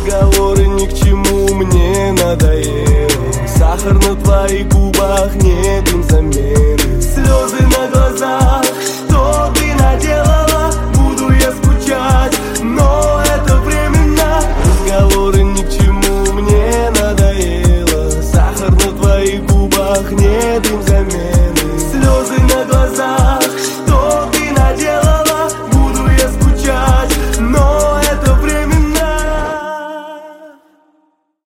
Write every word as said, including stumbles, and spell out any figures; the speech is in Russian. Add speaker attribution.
Speaker 1: разговоры ни к чему, мне надоело. Сахар на твоих губах, нет им